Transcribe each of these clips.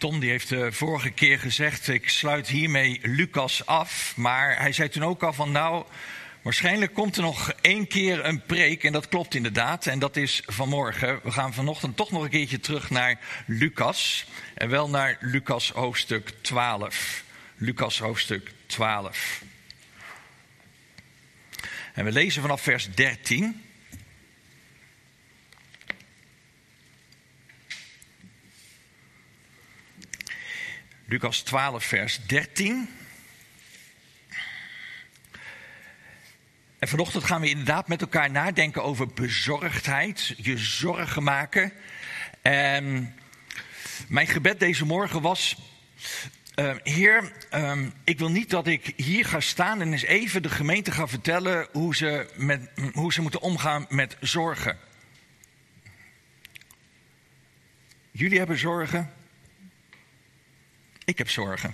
Tom die heeft de vorige keer gezegd, ik sluit hiermee Lucas af. Maar hij zei toen ook al van nou, waarschijnlijk komt er nog 1 keer een preek. En dat klopt inderdaad. En dat is vanmorgen. We gaan vanochtend toch nog een keertje terug naar Lucas. En wel naar Lucas hoofdstuk 12. Lucas hoofdstuk 12. En we lezen vanaf vers 13. Lucas 12, vers 13. En vanochtend gaan we inderdaad met elkaar nadenken over bezorgdheid, je zorgen maken. En mijn gebed deze morgen was, Heer, ik wil niet dat ik hier ga staan en eens even de gemeente ga vertellen hoe ze moeten omgaan met zorgen. Jullie hebben zorgen. Ik heb zorgen.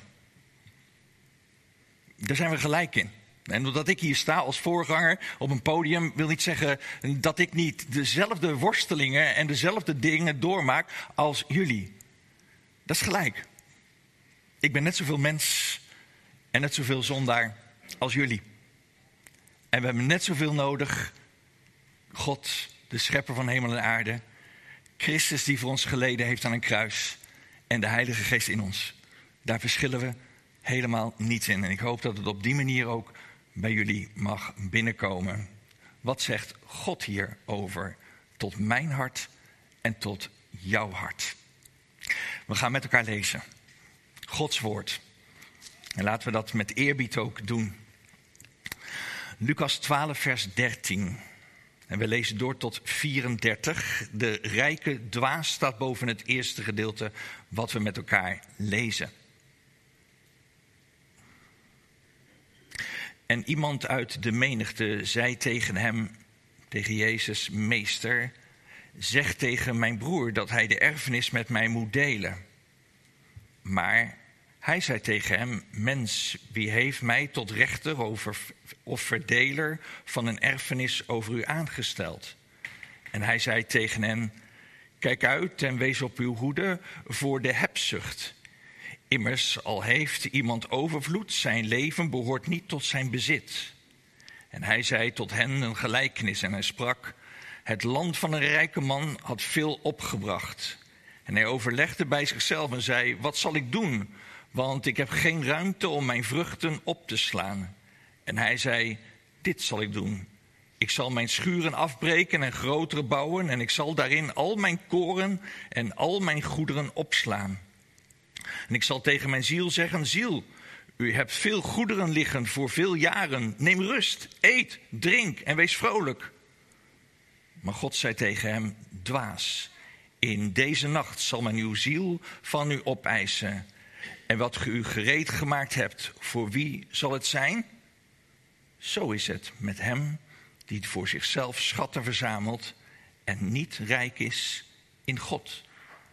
Daar zijn we gelijk in. En doordat ik hier sta als voorganger op een podium, wil niet zeggen dat ik niet dezelfde worstelingen en dezelfde dingen doormaak als jullie. Dat is gelijk. Ik ben net zoveel mens en net zoveel zondaar als jullie. En we hebben net zoveel nodig. God, de schepper van hemel en aarde. Christus die voor ons geleden heeft aan een kruis. En de Heilige Geest in ons. Daar verschillen we helemaal niet in. En ik hoop dat het op die manier ook bij jullie mag binnenkomen. Wat zegt God hierover? Tot mijn hart en tot jouw hart. We gaan met elkaar lezen. Gods woord. En laten we dat met eerbied ook doen. Lucas 12 vers 13. En we lezen door tot 34. De rijke dwaas staat boven het eerste gedeelte wat we met elkaar lezen. En iemand uit de menigte zei tegen hem, tegen Jezus, meester, zeg tegen mijn broer dat hij de erfenis met mij moet delen. Maar hij zei tegen hem, mens, wie heeft mij tot rechter of verdeler van een erfenis over u aangesteld? En hij zei tegen hen, kijk uit en wees op uw hoede voor de hebzucht. Immers, al heeft iemand overvloed, zijn leven behoort niet tot zijn bezit. En hij zei tot hen een gelijkenis en hij sprak, het land van een rijke man had veel opgebracht. En hij overlegde bij zichzelf en zei, wat zal ik doen? Want ik heb geen ruimte om mijn vruchten op te slaan. En hij zei, dit zal ik doen. Ik zal mijn schuren afbreken en grotere bouwen en ik zal daarin al mijn koren en al mijn goederen opslaan. En ik zal tegen mijn ziel zeggen, ziel, u hebt veel goederen liggen voor veel jaren. Neem rust, eet, drink en wees vrolijk. Maar God zei tegen hem, dwaas, in deze nacht zal men uw ziel van u opeisen. En wat ge u gereed gemaakt hebt, voor wie zal het zijn? Zo is het met hem die voor zichzelf schatten verzamelt en niet rijk is in God.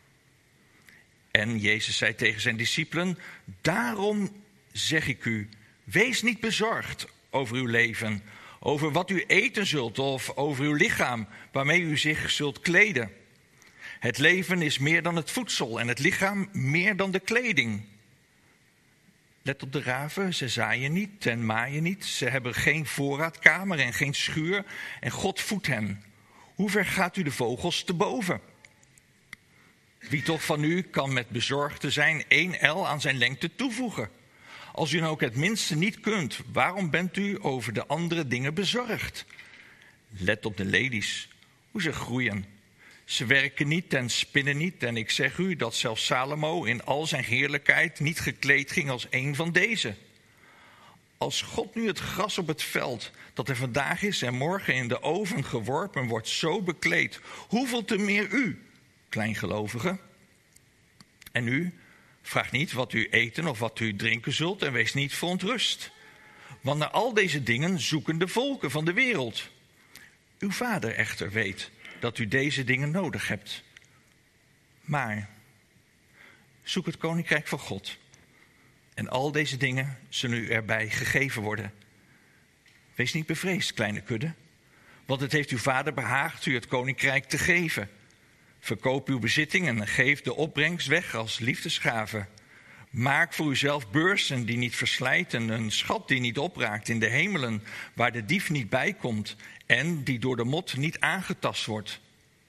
En Jezus zei tegen zijn discipelen, daarom zeg ik u, wees niet bezorgd over uw leven, over wat u eten zult of over uw lichaam, waarmee u zich zult kleden. Het leven is meer dan het voedsel en het lichaam meer dan de kleding. Let op de raven, ze zaaien niet en maaien niet. Ze hebben geen voorraadkamer en geen schuur en God voedt hen. Hoe ver gaat u de vogels te boven? Wie toch van u kan met bezorgd zijn 1 el aan zijn lengte toevoegen? Als u nou ook het minste niet kunt, waarom bent u over de andere dingen bezorgd? Let op de lelies, hoe ze groeien. Ze werken niet en spinnen niet. En ik zeg u dat zelfs Salomo in al zijn heerlijkheid niet gekleed ging als een van deze. Als God nu het gras op het veld, dat er vandaag is en morgen in de oven geworpen wordt, zo bekleedt, hoeveel te meer u, kleingelovigen? En u, vraag niet wat u eten of wat u drinken zult en wees niet verontrust. Want naar al deze dingen zoeken de volken van de wereld. Uw vader echter weet dat u deze dingen nodig hebt. Maar zoek het koninkrijk van God. En al deze dingen zullen u erbij gegeven worden. Wees niet bevreesd, kleine kudde. Want het heeft uw vader behaagd u het koninkrijk te geven. Verkoop uw bezittingen en geef de opbrengst weg als liefdesgave. Maak voor uzelf beurzen die niet verslijten, een schat die niet opraakt in de hemelen, waar de dief niet bij komt en die door de mot niet aangetast wordt.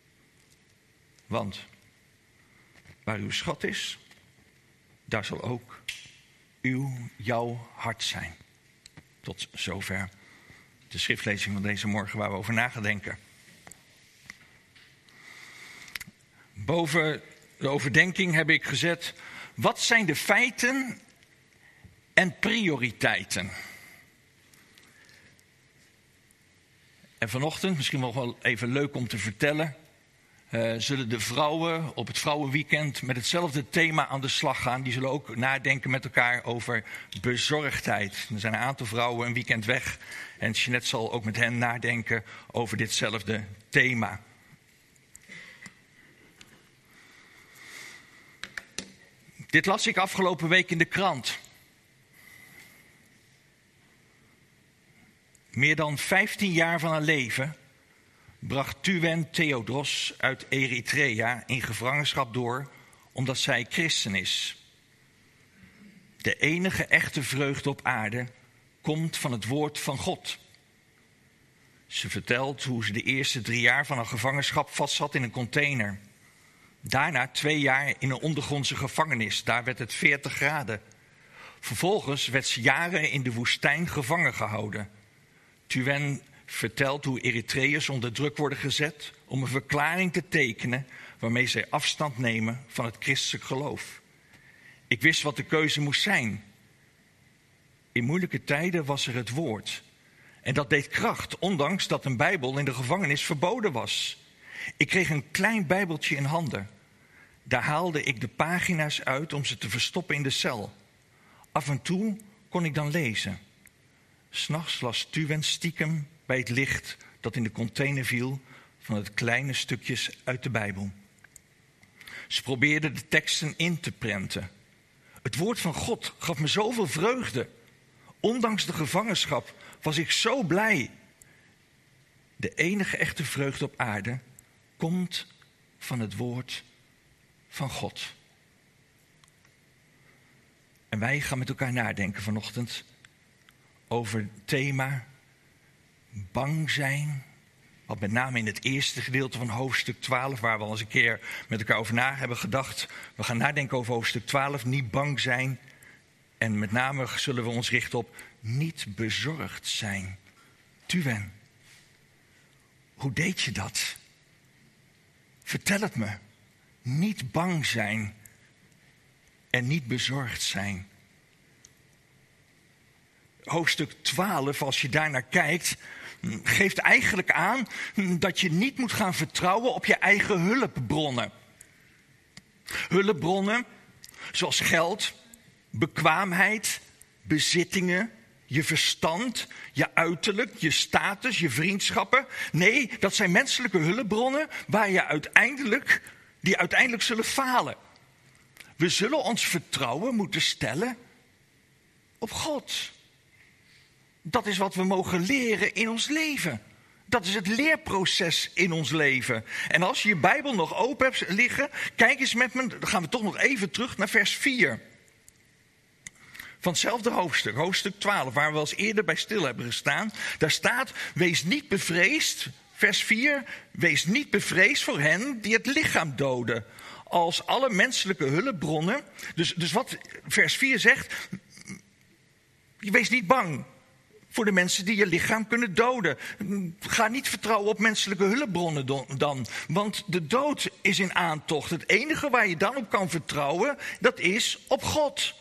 Want waar uw schat is, daar zal ook jouw hart zijn. Tot zover de schriftlezing van deze morgen waar we over na gaan denken. Boven de overdenking heb ik gezet: wat zijn de feiten en prioriteiten? En vanochtend, misschien wel even leuk om te vertellen, zullen de vrouwen op het vrouwenweekend met hetzelfde thema aan de slag gaan. Die zullen ook nadenken met elkaar over bezorgdheid. Er zijn een aantal vrouwen een weekend weg en Jeanette zal ook met hen nadenken over ditzelfde thema. Dit las ik afgelopen week in de krant. Meer dan 15 jaar van haar leven bracht Tuwen Theodros uit Eritrea in gevangenschap door omdat zij christen is. De enige echte vreugde op aarde komt van het woord van God. Ze vertelt hoe ze de eerste 3 jaar van haar gevangenschap vastzat in een container. Daarna 2 jaar in een ondergrondse gevangenis. Daar werd het 40 graden. Vervolgens werd ze jaren in de woestijn gevangen gehouden. Tuwen vertelt hoe Eritreërs onder druk worden gezet om een verklaring te tekenen waarmee zij afstand nemen van het christelijk geloof. Ik wist wat de keuze moest zijn. In moeilijke tijden was er het woord. En dat deed kracht, ondanks dat een Bijbel in de gevangenis verboden was. Ik kreeg een klein Bijbeltje in handen. Daar haalde ik de pagina's uit om ze te verstoppen in de cel. Af en toe kon ik dan lezen. 's Nachts las Tuwen stiekem bij het licht dat in de container viel van het kleine stukjes uit de Bijbel. Ze probeerde de teksten in te prenten. Het woord van God gaf me zoveel vreugde. Ondanks de gevangenschap was ik zo blij. De enige echte vreugde op aarde komt van het woord van God. En wij gaan met elkaar nadenken vanochtend over het thema bang zijn. Wat met name in het eerste gedeelte van hoofdstuk 12, waar we al eens een keer met elkaar over na hebben gedacht. We gaan nadenken over hoofdstuk 12, niet bang zijn. En met name zullen we ons richten op niet bezorgd zijn. Tuwen, hoe deed je dat? Vertel het me. Niet bang zijn en niet bezorgd zijn. Hoofdstuk 12, als je daar naar kijkt, geeft eigenlijk aan dat je niet moet gaan vertrouwen op je eigen hulpbronnen. Hulpbronnen zoals geld, bekwaamheid, bezittingen, je verstand, je uiterlijk, je status, je vriendschappen. Nee, dat zijn menselijke hulpbronnen die uiteindelijk zullen falen. We zullen ons vertrouwen moeten stellen op God. Dat is wat we mogen leren in ons leven. Dat is het leerproces in ons leven. En als je je Bijbel nog open hebt liggen, kijk eens met me, dan gaan we toch nog even terug naar vers 4. Van hetzelfde hoofdstuk, hoofdstuk 12, waar we wel eens eerder bij stil hebben gestaan. Daar staat, wees niet bevreesd, vers 4, wees niet bevreesd voor hen die het lichaam doden. Als alle menselijke hulpbronnen. Dus wat vers 4 zegt, wees niet bang voor de mensen die je lichaam kunnen doden. Ga niet vertrouwen op menselijke hulpbronnen dan. Want de dood is in aantocht. Het enige waar je dan op kan vertrouwen, dat is op God.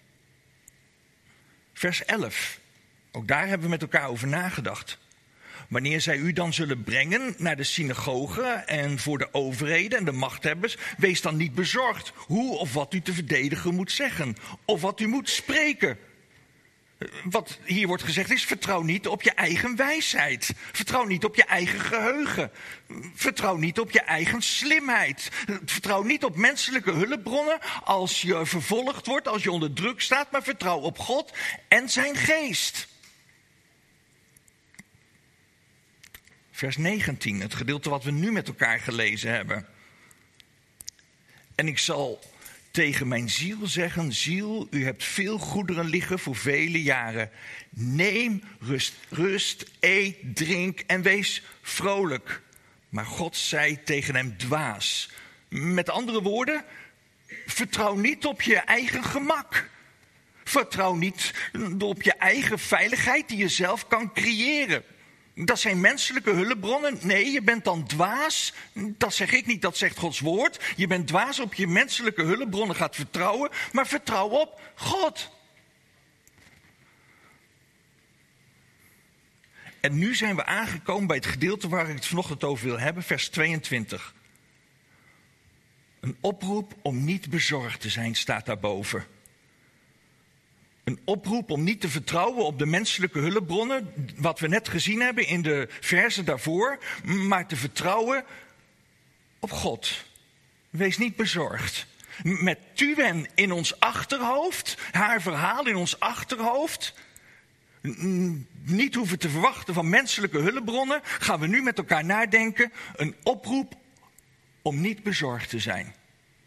Vers 11. Ook daar hebben we met elkaar over nagedacht. Wanneer zij u dan zullen brengen naar de synagoge en voor de overheden en de machthebbers, wees dan niet bezorgd hoe of wat u te verdedigen moet zeggen. Of wat u moet spreken. Wat hier wordt gezegd is, vertrouw niet op je eigen wijsheid. Vertrouw niet op je eigen geheugen. Vertrouw niet op je eigen slimheid. Vertrouw niet op menselijke hulpbronnen als je vervolgd wordt, als je onder druk staat. Maar vertrouw op God en zijn geest. Vers 19, het gedeelte wat we nu met elkaar gelezen hebben. En ik zal tegen mijn ziel zeggen: ziel, u hebt veel goederen liggen voor vele jaren. Neem rust, eet, drink en wees vrolijk. Maar God zei tegen hem: dwaas. Met andere woorden, vertrouw niet op je eigen gemak. Vertrouw niet op je eigen veiligheid die je zelf kan creëren. Dat zijn menselijke hulpbronnen. Nee, je bent dan dwaas. Dat zeg ik niet, dat zegt Gods woord. Je bent dwaas op je menselijke hulpbronnen gaat vertrouwen. Maar vertrouw op God. En nu zijn we aangekomen bij het gedeelte waar ik het vanochtend over wil hebben. Vers 22. Een oproep om niet bezorgd te zijn staat daarboven. Een oproep om niet te vertrouwen op de menselijke hulpbronnen, wat we net gezien hebben in de versen daarvoor, maar te vertrouwen op God. Wees niet bezorgd. Met Tuwen in ons achterhoofd, haar verhaal in ons achterhoofd, niet hoeven te verwachten van menselijke hulpbronnen, gaan we nu met elkaar nadenken, een oproep om niet bezorgd te zijn.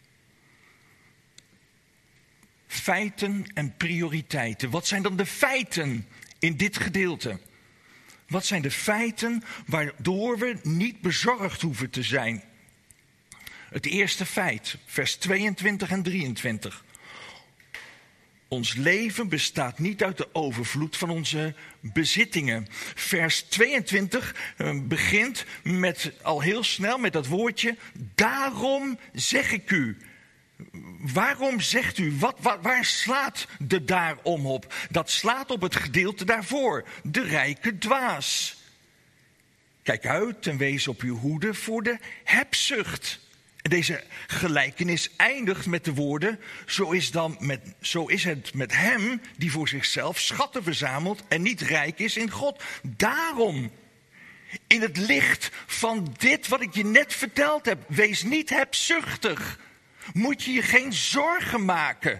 Feiten en prioriteiten. Wat zijn dan de feiten in dit gedeelte? Wat zijn de feiten waardoor we niet bezorgd hoeven te zijn? Het eerste feit, vers 22 en 23. Ons leven bestaat niet uit de overvloed van onze bezittingen. Vers 22 begint al heel snel met dat woordje: daarom zeg ik u. Waarom zegt u? Waar slaat de daarom op? Dat slaat op het gedeelte daarvoor. De rijke dwaas. Kijk uit en wees op uw hoede voor de hebzucht. Deze gelijkenis eindigt met de woorden: zo is het met hem die voor zichzelf schatten verzamelt en niet rijk is in God. Daarom, in het licht van dit wat ik je net verteld heb, wees niet hebzuchtig. Moet je je geen zorgen maken.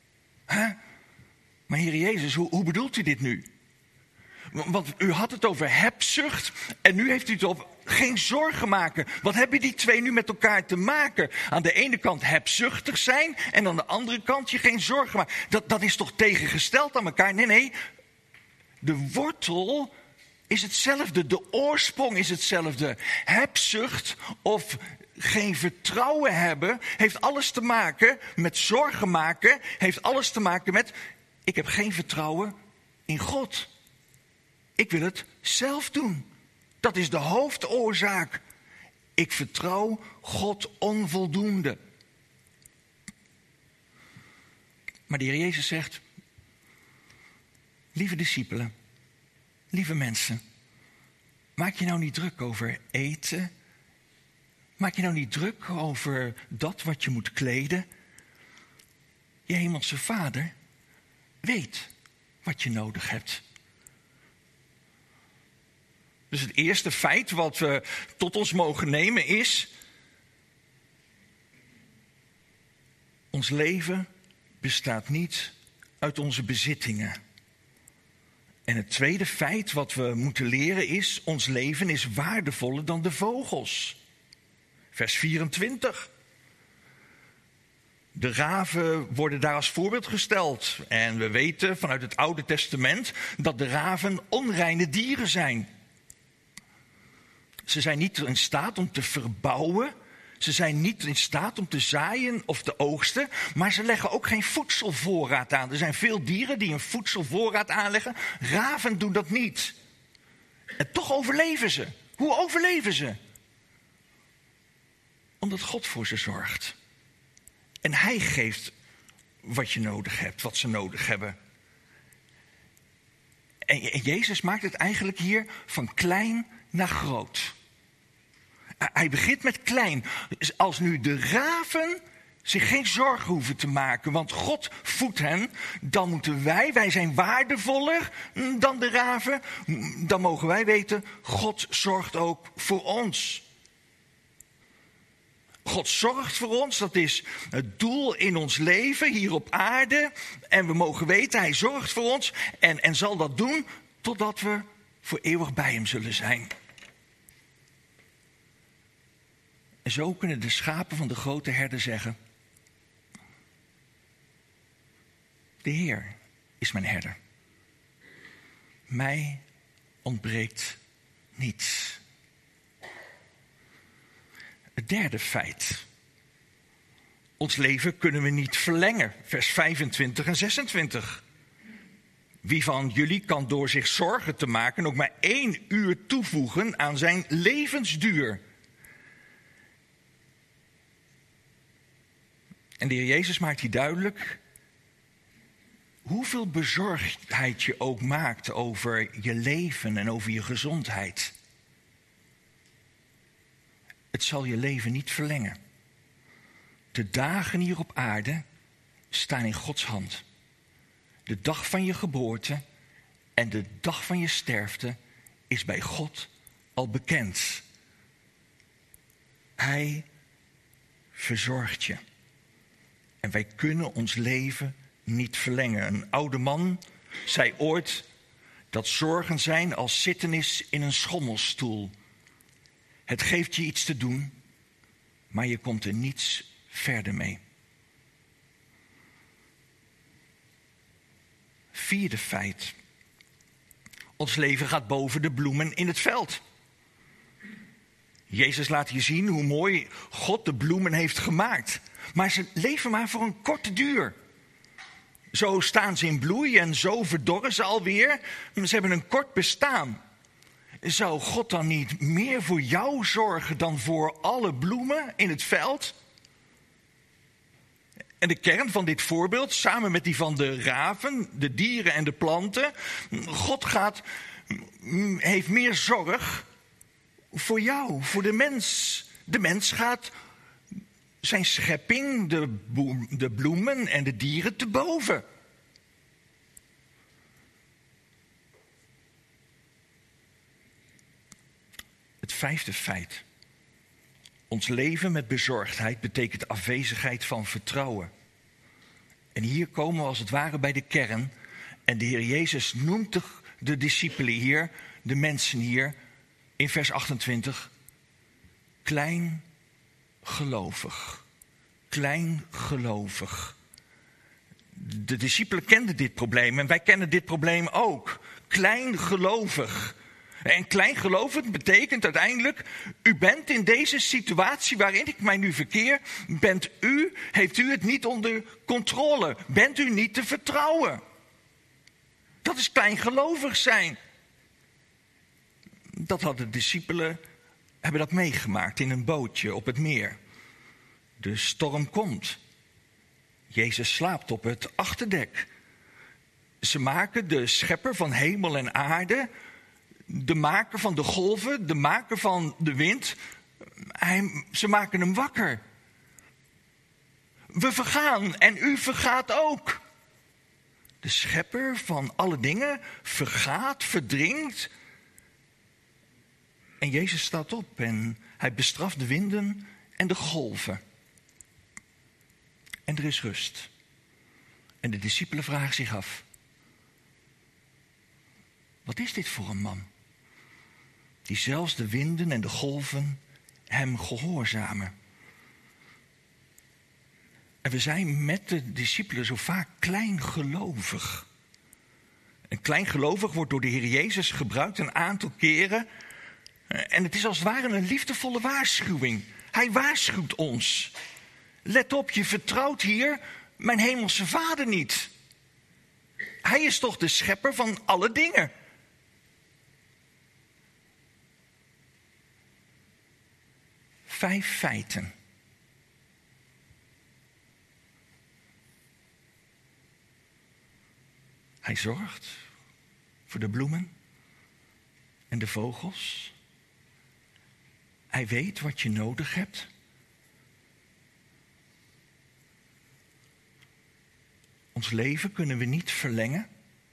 Maar Heer Jezus, hoe bedoelt u dit nu? Want u had het over hebzucht en nu heeft u het over geen zorgen maken. Wat hebben die twee nu met elkaar te maken? Aan de ene kant hebzuchtig zijn en aan de andere kant je geen zorgen maken. Dat is toch tegengesteld aan elkaar? Nee. De wortel is hetzelfde, de oorsprong is hetzelfde. Hebzucht of geen vertrouwen hebben heeft alles te maken met zorgen maken. Heeft alles te maken met: ik heb geen vertrouwen in God. Ik wil het zelf doen. Dat is de hoofdoorzaak. Ik vertrouw God onvoldoende. Maar de Heer Jezus zegt: lieve discipelen, lieve mensen, maak je nou niet druk over eten. Maak je nou niet druk over dat wat je moet kleden. Je hemelse Vader weet wat je nodig hebt. Dus het eerste feit wat we tot ons mogen nemen is: ons leven bestaat niet uit onze bezittingen. En het tweede feit wat we moeten leren is: ons leven is waardevoller dan de vogels. Vers 24. De raven worden daar als voorbeeld gesteld. En we weten vanuit het Oude Testament dat de raven onreine dieren zijn. Ze zijn niet in staat om te verbouwen. Ze zijn niet in staat om te zaaien of te oogsten. Maar ze leggen ook geen voedselvoorraad aan. Er zijn veel dieren die een voedselvoorraad aanleggen. Raven doen dat niet. En toch overleven ze. Hoe overleven ze? Omdat God voor ze zorgt. En hij geeft wat je nodig hebt, wat ze nodig hebben. En Jezus maakt het eigenlijk hier van klein naar groot. Hij begint met klein. Als nu de raven zich geen zorgen hoeven te maken, want God voedt hen, dan moeten wij zijn waardevoller dan de raven. Dan mogen wij weten, God zorgt ook voor ons. God zorgt voor ons, dat is het doel in ons leven hier op aarde. En we mogen weten, hij zorgt voor ons en zal dat doen totdat we voor eeuwig bij hem zullen zijn. En zo kunnen de schapen van de grote herder zeggen: De Heer is mijn herder. Mij ontbreekt niets. Het derde feit. Ons leven kunnen we niet verlengen. Vers 25 en 26. Wie van jullie kan door zich zorgen te maken ook maar 1 uur toevoegen aan zijn levensduur? En de Heer Jezus maakt hier duidelijk hoeveel bezorgdheid je ook maakt over je leven en over je gezondheid. Het zal je leven niet verlengen. De dagen hier op aarde staan in Gods hand. De dag van je geboorte en de dag van je sterfte is bij God al bekend. Hij verzorgt je. En wij kunnen ons leven niet verlengen. Een oude man zei ooit dat zorgen zijn als zitten is in een schommelstoel. Het geeft je iets te doen, maar je komt er niets verder mee. Vierde feit. Ons leven gaat boven de bloemen in het veld. Jezus laat hier zien hoe mooi God de bloemen heeft gemaakt. Maar ze leven maar voor een korte duur. Zo staan ze in bloei en zo verdorren ze alweer. Ze hebben een kort bestaan. Zou God dan niet meer voor jou zorgen dan voor alle bloemen in het veld? En de kern van dit voorbeeld, samen met die van de raven, de dieren en de planten. God heeft meer zorg voor jou, voor de mens. De mens gaat zijn schepping, de bloemen en de dieren te boven. Het vijfde feit. Ons leven met bezorgdheid betekent afwezigheid van vertrouwen. En hier komen we als het ware bij de kern. En de Heer Jezus noemt de discipelen hier, de mensen hier, in vers 28, kleingelovig. Kleingelovig. De discipelen kenden dit probleem en wij kennen dit probleem ook. Kleingelovig. En kleingelovig betekent uiteindelijk, u bent in deze situatie waarin ik mij nu verkeer, heeft u het niet onder controle? Bent u niet te vertrouwen? Dat is kleingelovig zijn. Dat hadden de discipelen, hebben dat meegemaakt in een bootje op het meer. De storm komt. Jezus slaapt op het achterdek. Ze maken de schepper van hemel en aarde, de maker van de golven, de maker van de wind, ze maken hem wakker. We vergaan en u vergaat ook. De schepper van alle dingen vergaat, verdrinkt. En Jezus staat op en hij bestraft de winden en de golven. En er is rust. En de discipelen vragen zich af: wat is dit voor een man? Die zelfs de winden en de golven hem gehoorzamen. En we zijn met de discipelen zo vaak kleingelovig. En kleingelovig wordt door de Heer Jezus gebruikt een aantal keren. En het is als het ware een liefdevolle waarschuwing. Hij waarschuwt ons. Let op, je vertrouwt hier mijn hemelse Vader niet. Hij is toch de schepper van alle dingen. 5 feiten. Hij zorgt voor de bloemen en de vogels. Hij weet wat je nodig hebt. Ons leven kunnen we niet verlengen.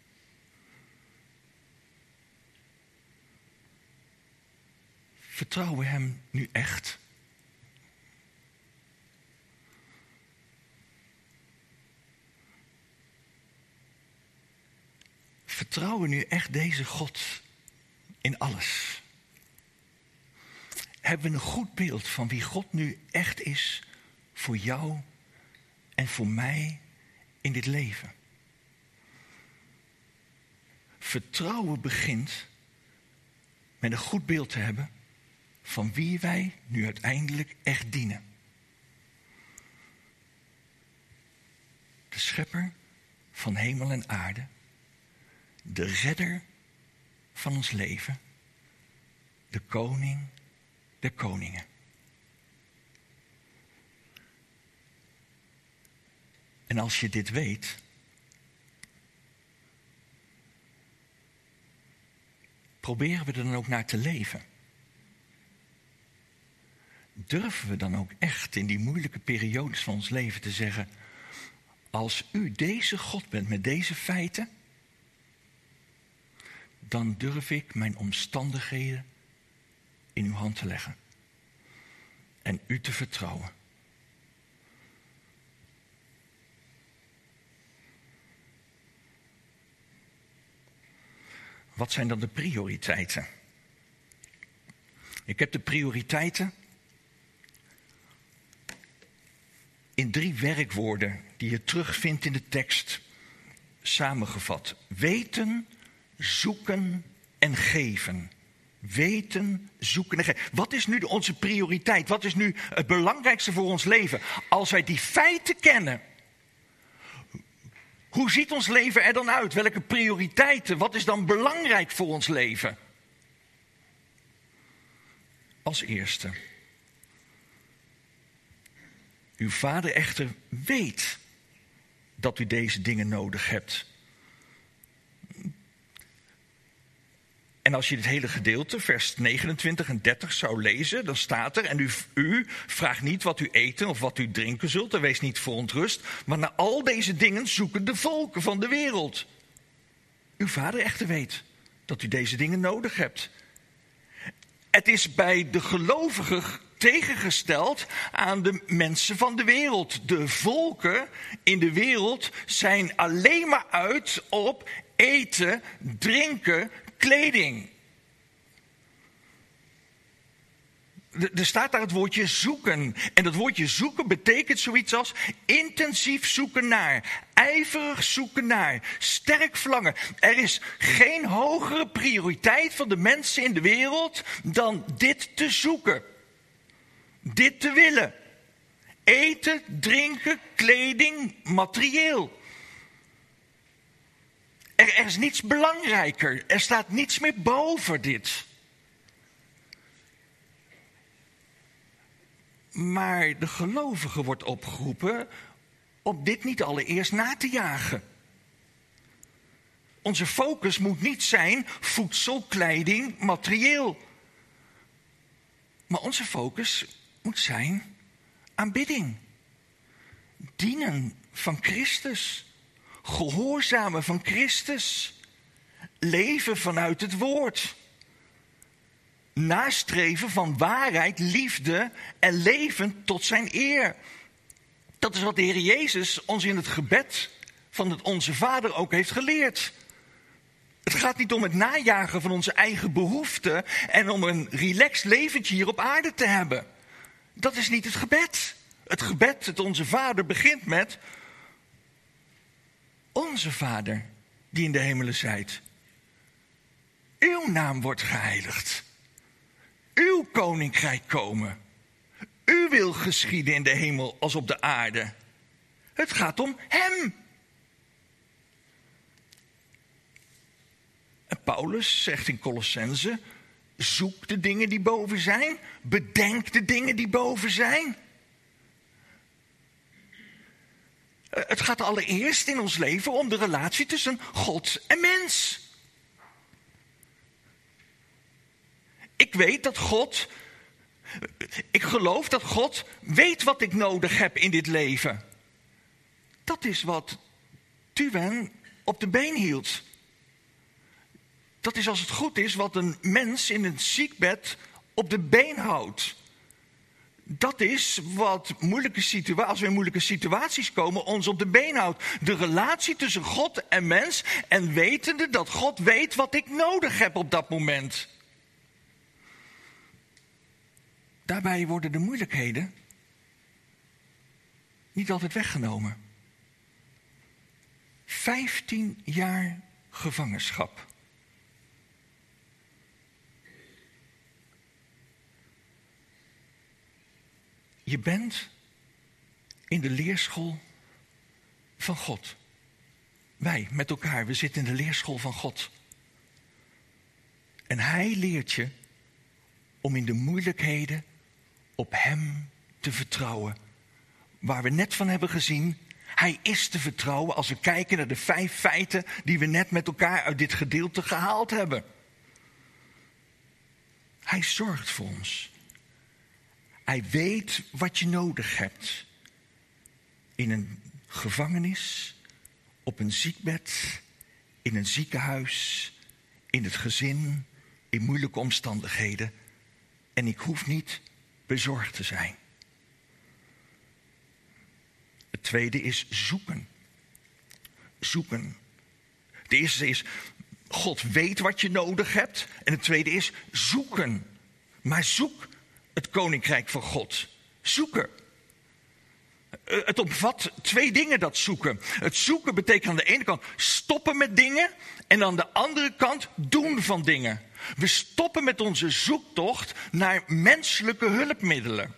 Vertrouwen we hem nu echt? Vertrouwen nu echt deze God in alles? Hebben we een goed beeld van wie God nu echt is voor jou en voor mij in dit leven? Vertrouwen begint met een goed beeld te hebben van wie wij nu uiteindelijk echt dienen. De schepper van hemel en aarde. De redder van ons leven. De koning der koningen. En als je dit weet, proberen we er dan ook naar te leven? Durven we dan ook echt in die moeilijke periodes van ons leven te zeggen: als u deze God bent met deze feiten, dan durf ik mijn omstandigheden in uw hand te leggen en u te vertrouwen. Wat zijn dan de prioriteiten? Ik heb de prioriteiten in 3 werkwoorden die je terugvindt in de tekst samengevat. Weten, zoeken en geven. Weten, zoeken en geven. Wat is nu onze prioriteit? Wat is nu het belangrijkste voor ons leven? Als wij die feiten kennen, hoe ziet ons leven er dan uit? Welke prioriteiten? Wat is dan belangrijk voor ons leven? Als eerste. Uw vader echter weet dat u deze dingen nodig hebt. En als je dit hele gedeelte, vers 29 en 30 zou lezen, dan staat er: en u vraagt niet wat u eten of wat u drinken zult, en wees niet verontrust, maar naar al deze dingen zoeken de volken van de wereld. Uw vader echter weet dat u deze dingen nodig hebt. Het is bij de gelovigen tegengesteld aan de mensen van de wereld. De volken in de wereld zijn alleen maar uit op eten, drinken, kleding. Er staat daar het woordje zoeken. En dat woordje zoeken betekent zoiets als intensief zoeken naar. Ijverig zoeken naar. Sterk verlangen. Er is geen hogere prioriteit van de mensen in de wereld dan dit te zoeken. Dit te willen. Eten, drinken, kleding, materieel. Er is niets belangrijker. Er staat niets meer boven dit. Maar de gelovige wordt opgeroepen om dit niet allereerst na te jagen. Onze focus moet niet zijn voedsel, kleding, materieel. Maar onze focus moet zijn aanbidding. Dienen van Christus. Gehoorzamen van Christus. Leven vanuit het woord. Nastreven van waarheid, liefde en leven tot zijn eer. Dat is wat de Heer Jezus ons in het gebed van het Onze Vader ook heeft geleerd. Het gaat niet om het najagen van onze eigen behoeften en om een relaxed leventje hier op aarde te hebben. Dat is niet het gebed. Het gebed, het Onze Vader, begint met: Onze Vader, die in de hemelen zijt. Uw naam wordt geheiligd. Uw koninkrijk komen. Uw wil geschieden in de hemel als op de aarde. Het gaat om hem. En Paulus zegt in Colossense: zoek de dingen die boven zijn. Bedenk de dingen die boven zijn. Het gaat allereerst in ons leven om de relatie tussen God en mens. Ik geloof dat God weet wat ik nodig heb in dit leven. Dat is wat Tuwen op de been hield. Dat is, als het goed is, wat een mens in een ziekbed op de been houdt. Dat is wat als we in moeilijke situaties komen, ons op de been houdt. De relatie tussen God en mens, en wetende dat God weet wat ik nodig heb op dat moment. Daarbij worden de moeilijkheden niet altijd weggenomen. 15 jaar gevangenschap. je bent in de leerschool van God. Wij met elkaar, we zitten in de leerschool van God. En hij leert je om in de moeilijkheden op hem te vertrouwen. Waar we net van hebben gezien, hij is te vertrouwen als we kijken naar de 5 feiten die we net met elkaar uit dit gedeelte gehaald hebben. Hij zorgt voor ons. Hij weet wat je nodig hebt. In een gevangenis, op een ziekbed, in een ziekenhuis, in het gezin, in moeilijke omstandigheden. En ik hoef niet bezorgd te zijn. Het tweede is zoeken. Zoeken. De eerste is, God weet wat je nodig hebt. En het tweede is zoeken. Maar zoek het koninkrijk van God. Zoeken. Het omvat 2 dingen, dat zoeken. Het zoeken betekent aan de ene kant stoppen met dingen. En aan de andere kant doen van dingen. We stoppen met onze zoektocht naar menselijke hulpmiddelen.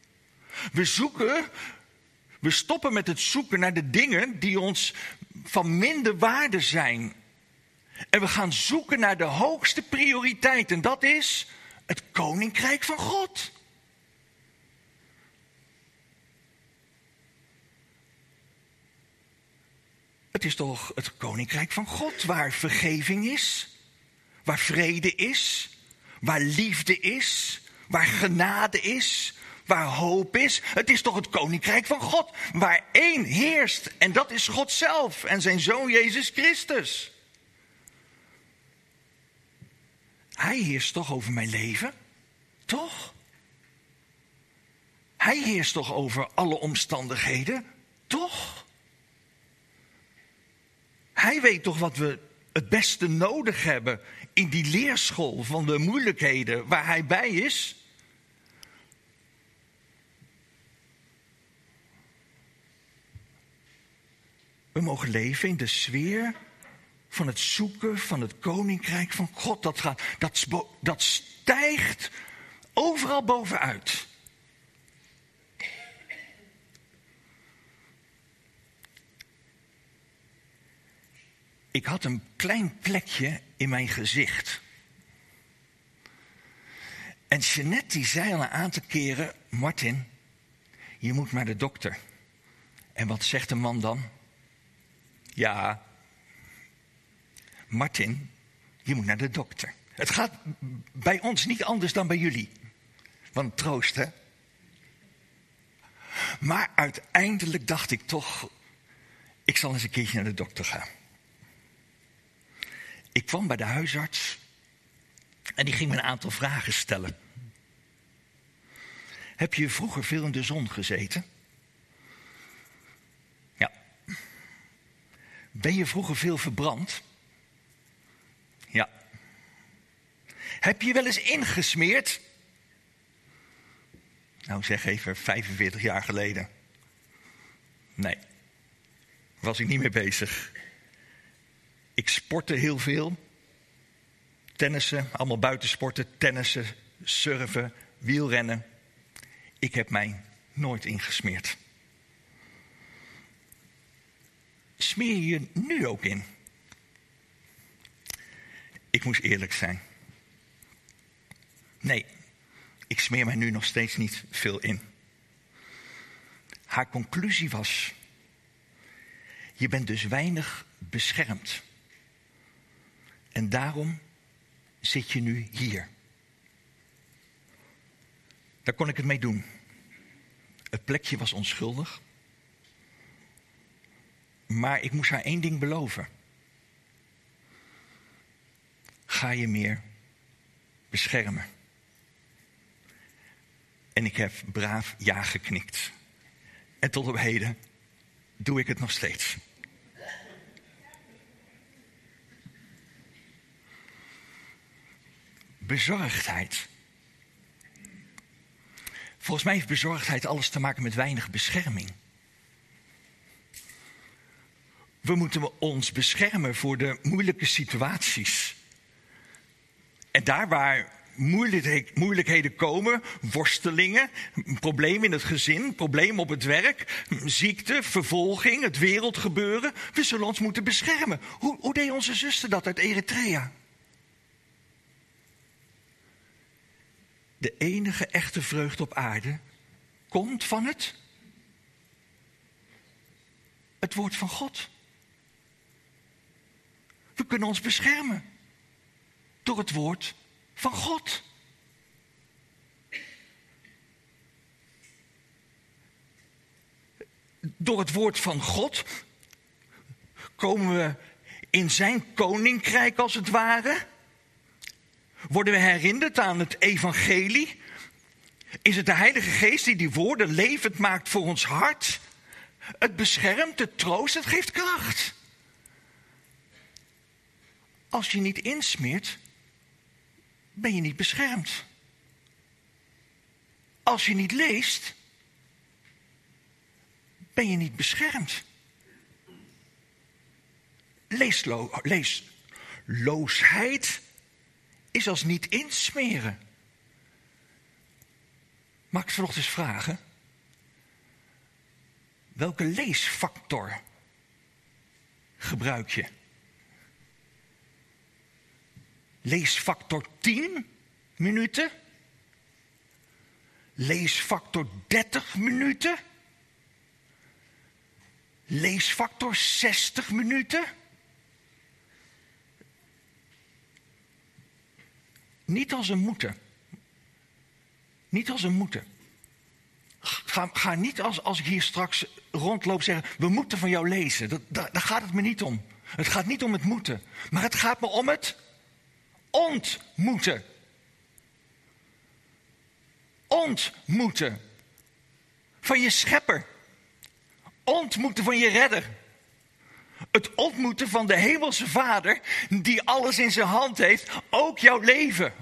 We stoppen met het zoeken naar de dingen die ons van minder waarde zijn. En we gaan zoeken naar de hoogste prioriteit. En dat is het koninkrijk van God. Het is toch het koninkrijk van God waar vergeving is, waar vrede is, waar liefde is, waar genade is, waar hoop is. Het is toch het koninkrijk van God waar één heerst en dat is God zelf en zijn Zoon Jezus Christus. Hij heerst toch over mijn leven? Toch? Hij heerst toch over alle omstandigheden? Toch? Hij weet toch wat we het beste nodig hebben in die leerschool van de moeilijkheden waar hij bij is? We mogen leven in de sfeer van het zoeken van het koninkrijk van God. Dat stijgt overal bovenuit. Ik had een klein plekje in mijn gezicht. En Jeanette die zei al een aantal keren, Martin, je moet naar de dokter. En wat zegt de man dan? Ja, Martin, je moet naar de dokter. Het gaat bij ons niet anders dan bij jullie. Want troost, hè? Maar uiteindelijk dacht ik toch, ik zal eens een keertje naar de dokter gaan. Ik kwam bij de huisarts en die ging me een aantal vragen stellen. Heb je vroeger veel in de zon gezeten? Ja. Ben je vroeger veel verbrand? Ja. Heb je wel eens ingesmeerd? Nou, zeg even 45 jaar geleden. Nee, was ik niet mee bezig. Ik sportte heel veel. Tennissen, allemaal buitensporten. Tennissen, surfen, wielrennen. Ik heb mij nooit ingesmeerd. Smeer je je nu ook in? Ik moest eerlijk zijn. Nee, ik smeer mij nu nog steeds niet veel in. Haar conclusie was: je bent dus weinig beschermd. En daarom zit je nu hier. Daar kon ik het mee doen. Het plekje was onschuldig. Maar ik moest haar 1 ding beloven. Ga je meer beschermen? En ik heb braaf ja geknikt. En tot op heden doe ik het nog steeds. Bezorgdheid. Volgens mij heeft bezorgdheid alles te maken met weinig bescherming. We moeten ons beschermen voor de moeilijke situaties. En daar waar moeilijkheden komen, worstelingen, problemen in het gezin, problemen op het werk, ziekte, vervolging, het wereldgebeuren. We zullen ons moeten beschermen. Hoe deed onze zuster dat uit Eritrea? De enige echte vreugde op aarde komt van het woord van God. We kunnen ons beschermen door het woord van God. Door het woord van God komen we in zijn koninkrijk als het ware. Worden we herinnerd aan het evangelie? Is het de Heilige Geest die woorden levend maakt voor ons hart? Het beschermt, het troost, het geeft kracht. Als je niet insmeert, ben je niet beschermd. Als je niet leest, ben je niet beschermd. Leesloosheid is als niet insmeren. Mag ik vanochtend eens vragen? Welke leesfactor gebruik je? Leesfactor 10 minuten? Leesfactor 30 minuten? Leesfactor 60 minuten? Niet als een moeten. Niet als een moeten. Ga niet als ik hier straks rondloop zeggen, we moeten van jou lezen. Daar gaat het me niet om. Het gaat niet om het moeten. Maar het gaat me om het ontmoeten. Ontmoeten. Van je schepper. Ontmoeten van je redder. Het ontmoeten van de hemelse Vader die alles in zijn hand heeft. Ook jouw leven.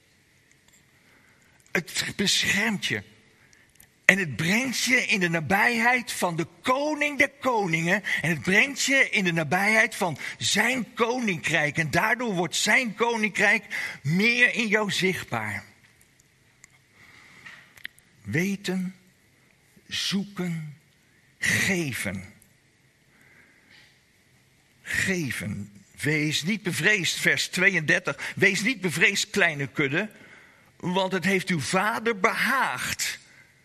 Het beschermt je. En het brengt je in de nabijheid van de koning der koningen. En het brengt je in de nabijheid van zijn koninkrijk. En daardoor wordt zijn koninkrijk meer in jou zichtbaar. Weten, zoeken, geven. Geven. Wees niet bevreesd, vers 32. Wees niet bevreesd, kleine kudde, want het heeft uw Vader behaagd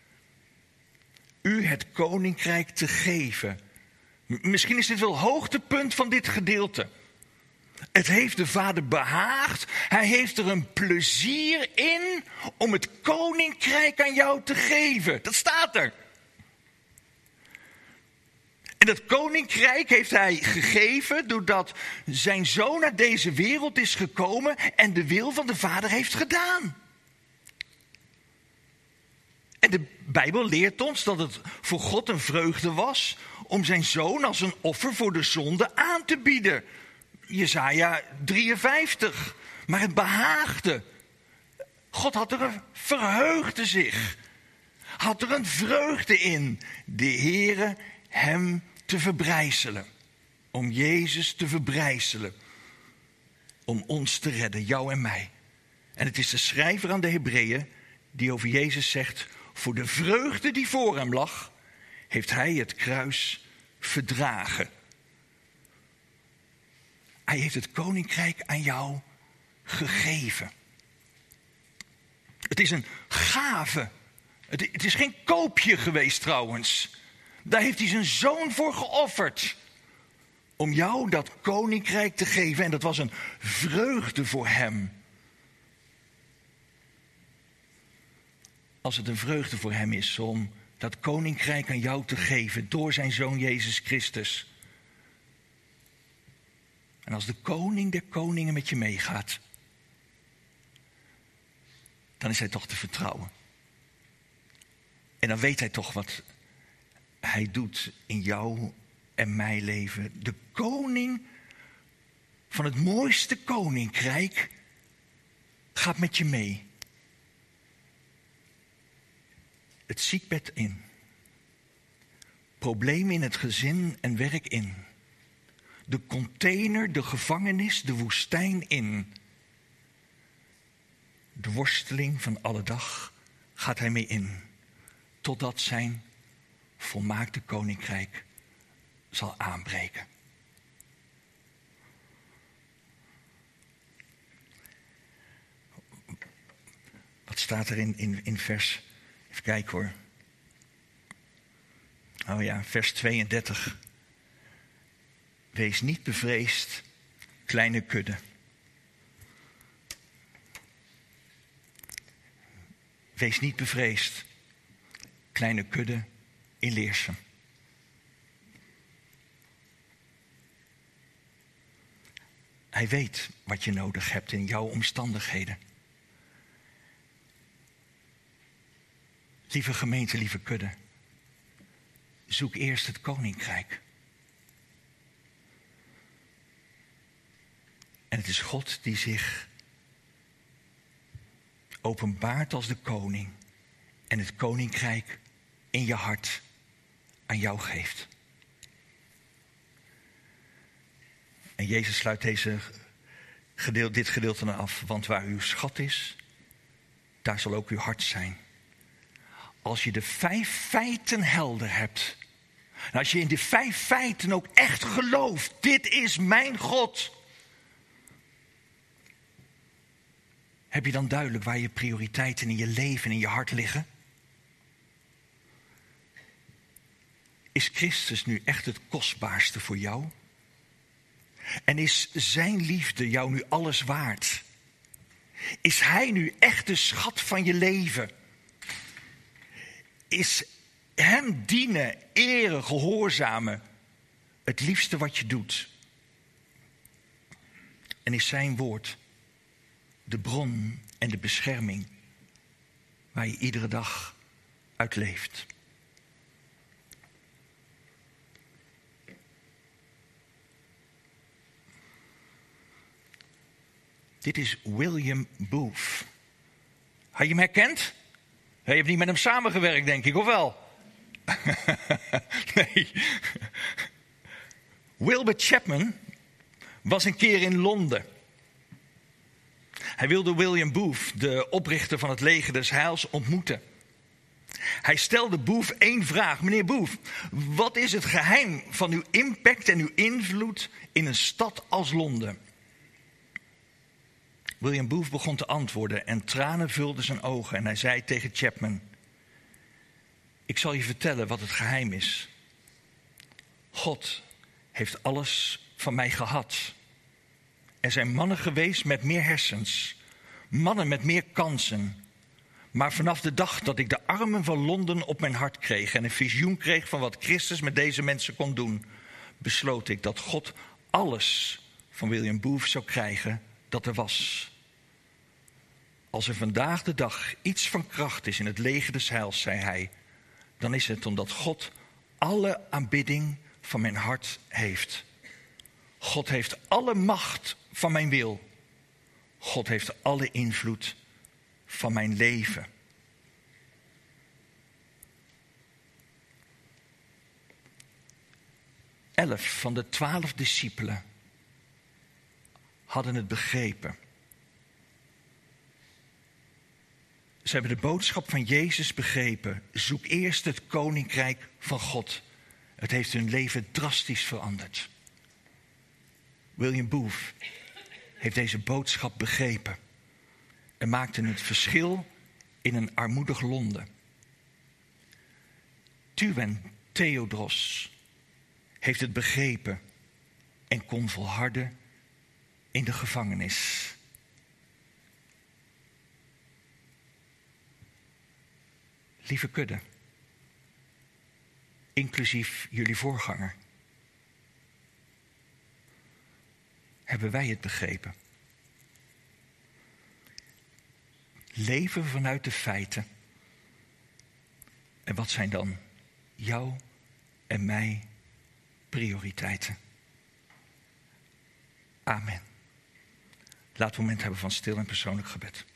u het koninkrijk te geven. Misschien is dit wel het hoogtepunt van dit gedeelte. Het heeft de Vader behaagd. Hij heeft er een plezier in om het koninkrijk aan jou te geven. Dat staat er. En dat koninkrijk heeft hij gegeven doordat zijn zoon naar deze wereld is gekomen en de wil van de Vader heeft gedaan. En de Bijbel leert ons dat het voor God een vreugde was om zijn zoon als een offer voor de zonde aan te bieden. Jesaja 53. Maar het behaagde. God verheugde zich. Had er een vreugde in. De Heere hem te verbrijzelen. Om Jezus te verbrijzelen. Om ons te redden, jou en mij. En het is de schrijver aan de Hebreeën die over Jezus zegt: voor de vreugde die voor hem lag, heeft hij het kruis verdragen. Hij heeft het koninkrijk aan jou gegeven. Het is een gave. Het is geen koopje geweest trouwens. Daar heeft hij zijn zoon voor geofferd. Om jou dat koninkrijk te geven. En dat was een vreugde voor hem. Als het een vreugde voor hem is om dat koninkrijk aan jou te geven door zijn zoon Jezus Christus. En als de koning der koningen met je meegaat, dan is hij toch te vertrouwen. En dan weet hij toch wat hij doet in jou en mijn leven. De koning van het mooiste koninkrijk gaat met je mee. Het ziekbed in. Problemen in het gezin en werk in. De container, de gevangenis, de woestijn in. De worsteling van alle dag gaat hij mee in, totdat zijn volmaakte koninkrijk zal aanbreken. Wat staat er in vers... Even kijken hoor. Oh ja, vers 32. Wees niet bevreesd, kleine kudde. Wees niet bevreesd, kleine kudde in Leersum. Hij weet wat je nodig hebt in jouw omstandigheden. Lieve gemeente, lieve kudde. Zoek eerst het koninkrijk. En het is God die zich openbaart als de koning. En het koninkrijk in je hart aan jou geeft. En Jezus sluit dit gedeelte dan af. Want waar uw schat is, daar zal ook uw hart zijn. Als je de 5 feiten helder hebt. En als je in de 5 feiten ook echt gelooft. Dit is mijn God. Heb je dan duidelijk waar je prioriteiten in je leven en in je hart liggen? Is Christus nu echt het kostbaarste voor jou? En is zijn liefde jou nu alles waard? Is hij nu echt de schat van je leven? Is hem dienen, eren, gehoorzamen het liefste wat je doet? En is zijn woord de bron en de bescherming waar je iedere dag uit leeft? Dit is William Booth. Had je hem herkend? Je hebt niet met hem samengewerkt, denk ik, of wel? Nee. Wilbert Chapman was een keer in Londen. Hij wilde William Booth, de oprichter van het leger des Heils, ontmoeten. Hij stelde Booth 1 vraag. Meneer Booth, wat is het geheim van uw impact en uw invloed in een stad als Londen? William Booth begon te antwoorden en tranen vulden zijn ogen. En hij zei tegen Chapman: ik zal je vertellen wat het geheim is. God heeft alles van mij gehad. Er zijn mannen geweest met meer hersens. Mannen met meer kansen. Maar vanaf de dag dat ik de armen van Londen op mijn hart kreeg en een visioen kreeg van wat Christus met deze mensen kon doen, besloot ik dat God alles van William Booth zou krijgen dat er was. Als er vandaag de dag iets van kracht is in het leger des Heils, zei hij, dan is het omdat God alle aanbidding van mijn hart heeft. God heeft alle macht van mijn wil. God heeft alle invloed van mijn leven. Elf van de 12 discipelen hadden het begrepen. Ze hebben de boodschap van Jezus begrepen. Zoek eerst het koninkrijk van God. Het heeft hun leven drastisch veranderd. William Booth heeft deze boodschap begrepen en maakte het verschil in een armoedig Londen. Tuwen Theodros heeft het begrepen en kon volharden in de gevangenis. Lieve kudde, inclusief jullie voorganger, hebben wij het begrepen? Leven vanuit de feiten. En wat zijn dan jouw en mijn prioriteiten? Amen. Laten we een moment hebben van stil en persoonlijk gebed.